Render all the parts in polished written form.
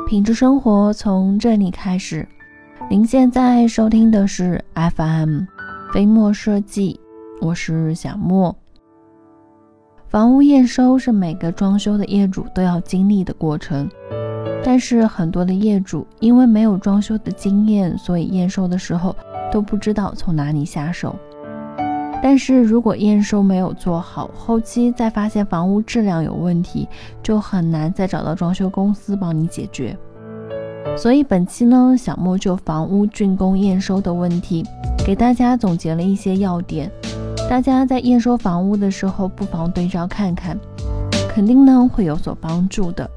品质生活从这里开始。您现在收听的是 FM 飞墨设计，我是小莫。房屋验收是每个装修的业主都要经历的过程，但是很多的业主因为没有装修的经验，所以验收的时候都不知道从哪里下手。但是如果验收没有做好，后期再发现房屋质量有问题，就很难再找到装修公司帮你解决。所以本期呢，小莫就房屋竣工验收的问题，给大家总结了一些要点，大家在验收房屋的时候不妨对照看看，肯定呢会有所帮助的。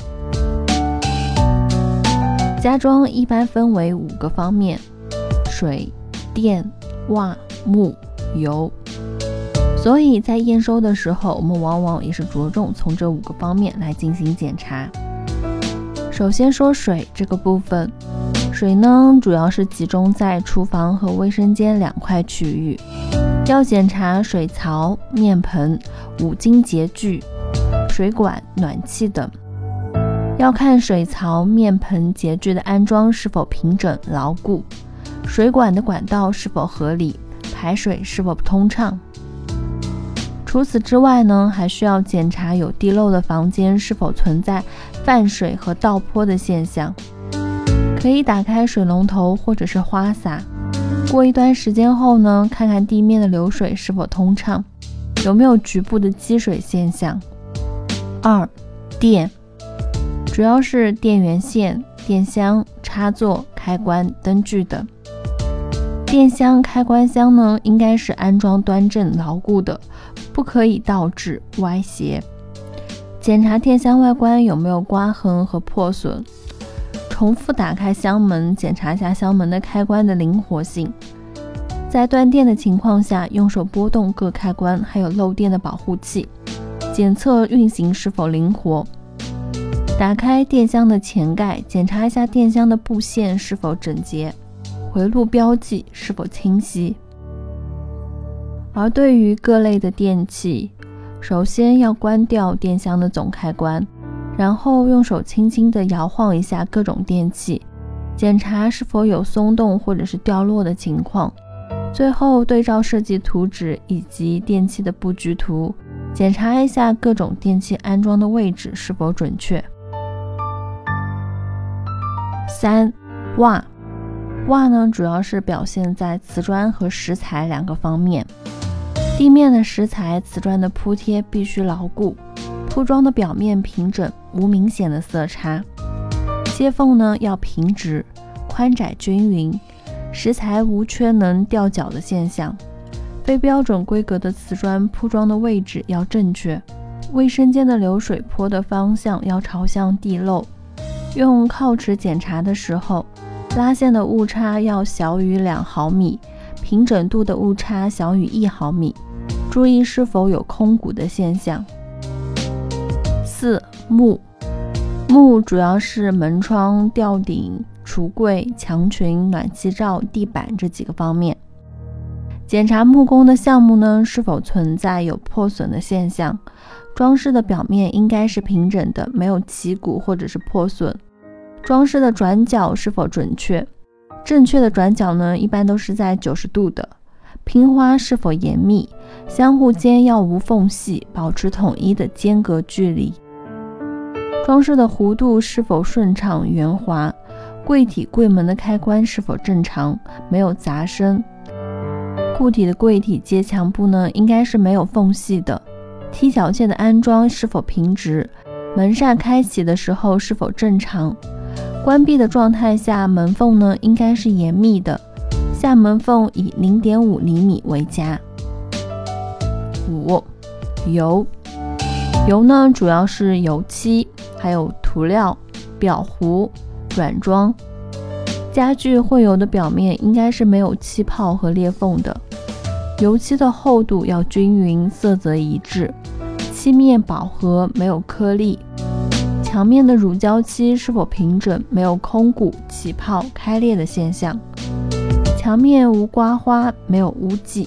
家装一般分为5个方面：水、电、瓦、木、油。所以在验收的时候，我们往往也是着重从这5个方面来进行检查。首先说水这个部分，水呢主要是集中在厨房和卫生间2块区域，要检查水槽、面盆、五金节具、水管、暖气等。要看水槽、面盆、节具的安装是否平整牢固，水管的管道是否合理，排水是否通畅。除此之外呢，还需要检查有地漏的房间是否存在泛水和倒泼的现象。可以打开水龙头或者是花洒，过一段时间后呢，看看地面的流水是否通畅，有没有局部的积水现象。2. 电，主要是电源线、电箱、插座、开关、灯具等。电箱、开关箱呢，应该是安装端正牢固的，不可以倒置歪斜。检查电箱外观有没有刮痕和破损。重复打开箱门，检查一下箱门的开关的灵活性。在断电的情况下，用手拨动各开关，还有漏电的保护器，检测运行是否灵活。打开电箱的前盖，检查一下电箱的布线是否整洁，回路标记是否清晰。而对于各类的电器，首先要关掉电箱的总开关，然后用手轻轻地摇晃一下各种电器，检查是否有松动或者是掉落的情况。最后对照设计图纸以及电器的布局图，检查一下各种电器安装的位置是否准确。3. 瓦。瓦呢，主要是表现在瓷砖和石材2个方面。地面的石材、瓷砖的铺贴必须牢固，铺装的表面平整，无明显的色差。接缝呢要平直，宽窄均匀，石材无缺能掉角的现象。非标准规格的瓷砖铺装的位置要正确，卫生间的流水坡的方向要朝向地漏。用锆尺检查的时候，拉线的误差要小于2毫米，平整度的误差小于1毫米，注意是否有空鼓的现象。4. 木。木主要是门窗、吊顶、橱柜、墙裙、暖气罩、地板这几个方面。检查木工的项目呢，是否存在有破损的现象，装饰的表面应该是平整的，没有起鼓或者是破损。装饰的转角是否准确，正确的转角呢，一般都是在90度的。拼花是否严密，相互间要无缝隙，保持统一的间隔距离。装饰的弧度是否顺畅圆滑，柜体柜门的开关是否正常，没有杂声。固体的柜体接墙部呢，应该是没有缝隙的。踢脚线的安装是否平直，门扇开启的时候是否正常。关闭的状态下，门缝呢应该是严密的，下门缝以 0.5 厘米为佳。5. 油。油呢主要是油漆，还有涂料、裱糊、软装。家具绘油的表面应该是没有气泡和裂缝的，油漆的厚度要均匀，色泽一致，漆面饱和，没有颗粒。墙面的乳胶漆是否平整，没有空鼓、起泡、开裂的现象。墙面无刮花，没有污迹。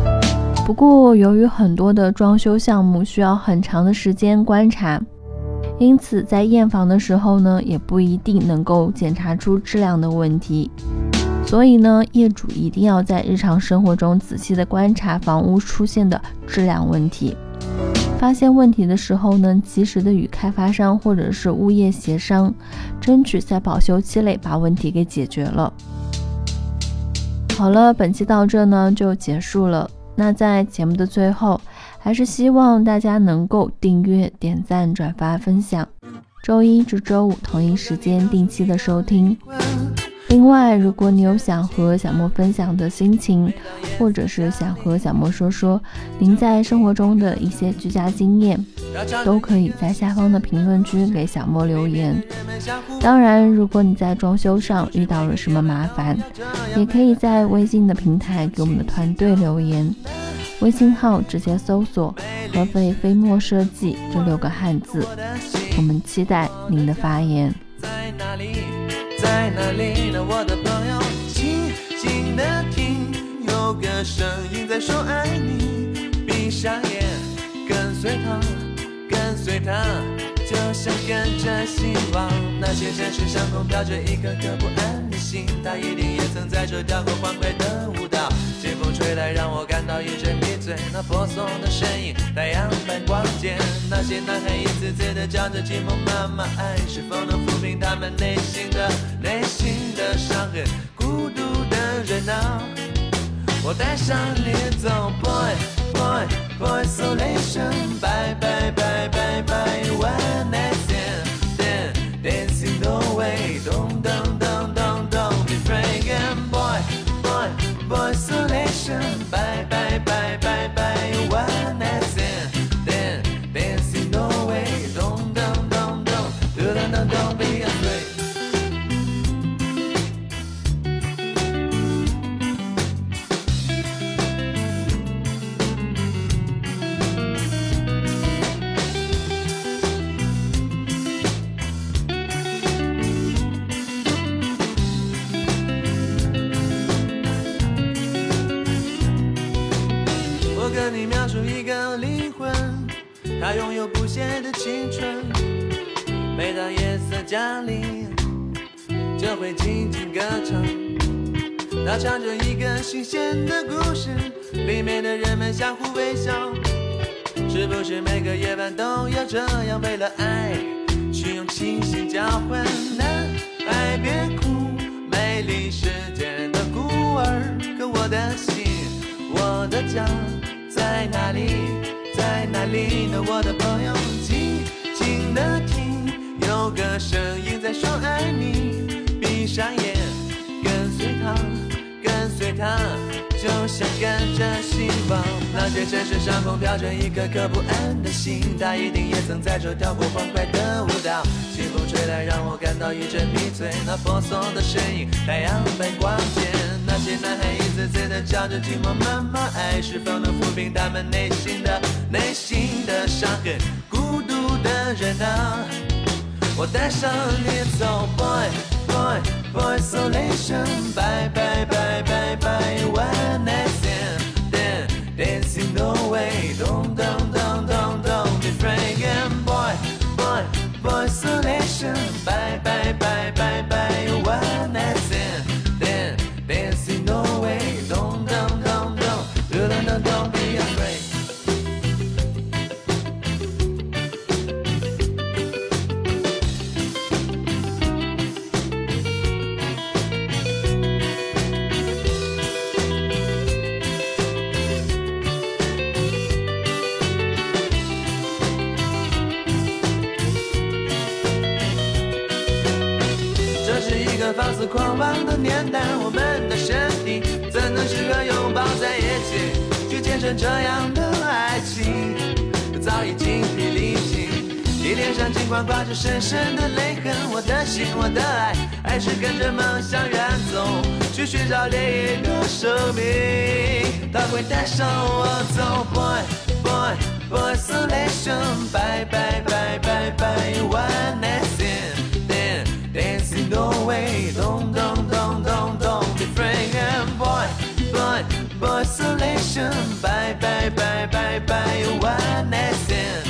不过由于很多的装修项目需要很长的时间观察， 因此在验房的时候呢，也不一定能够检查出质量的问题。所以呢，业主一定要在日常生活中仔细的观察房屋出现的质量问题，发现问题的时候呢，及时的与开发商或者是物业协商，争取在保修期内把问题给解决了。好了，本期到这呢就结束了。那在节目的最后，还是希望大家能够订阅、点赞、转发、分享，周一至周五同一时间定期的收听。另外，如果你有想和小莫分享的心情，或者是想和小莫说说您在生活中的一些居家经验，都可以在下方的评论区给小莫留言。当然，如果你在装修上遇到了什么麻烦，也可以在微信的平台给我们的团队留言，微信号直接搜索合肥飞墨设计这6个汉字，我们期待您的发言。 在哪里呢，我的朋友？静静的听，有个声音在说爱你。闭上眼，跟随它，跟随它，就像跟着希望。那些城市上空飘着一颗颗不安的心，它一定也曾在这跳过欢快的舞蹈。清风吹来，让我感到一阵迷醉。那婆娑的身影，太阳般光洁。那些男孩一次次的叫着寂寞妈妈，爱是否能抚平他们内心的伤痕？孤独的人啊，我带上你走 ，boy boy boy isolation， bye bye bye bye bye one night stand dancing the way， 咚咚咚咚咚 ，be friend boy boy boy isolation， bye bye bye bye bye one night stand dancing the way， 咚咚咚咚咚咚咚咚 ，be afraid。我跟你描述一个灵魂，它拥有不懈的青春。每当夜色降临，就会轻轻歌唱。它唱着一个新鲜的故事，里面的人们相互微笑。是不是每个夜晚都要这样，为了爱去用清醒交换？男孩别哭，美丽世界的孤儿。可我的心，我的家在哪里？在哪里呢，我的朋友？静静的听，有个声音在说爱你。闭上眼，跟随它，跟随它，就像跟着希望。那些城市上空飘着一颗颗不安的心，它一定也曾在这跳过欢快的舞蹈。清风吹来，让我感到一阵迷醉。那婆娑的身影，太阳般光洁。那些男孩一次次的叫着寂寞妈妈，爱是否能抚平他们内心的伤痕？孤独的人啊，我带上你走 ，boy boy boy isolation， bye bye bye bye bye one night stand dancing the way， 咚咚咚咚咚 ，be friend boy boy boy isolation， bye bye bye bye bye one night stand dancing the way， 咚咚咚咚，咚咚咚咚 ，be afraid。这是一个放肆狂妄的年代，我们的身体怎能适合拥抱在一起，去见证这样的爱情？早已精疲力尽，你脸上尽管挂着深深的泪痕。我的心，我的爱，还是跟着梦想远走，去寻找另一个生命。它会带上我走 ，boy boy boy isolation， bye bye bye bye bye one night stand。Dancing the way， 咚咚咚咚咚 ，be friend boy boy boy isolation， bye bye bye bye bye one night stand。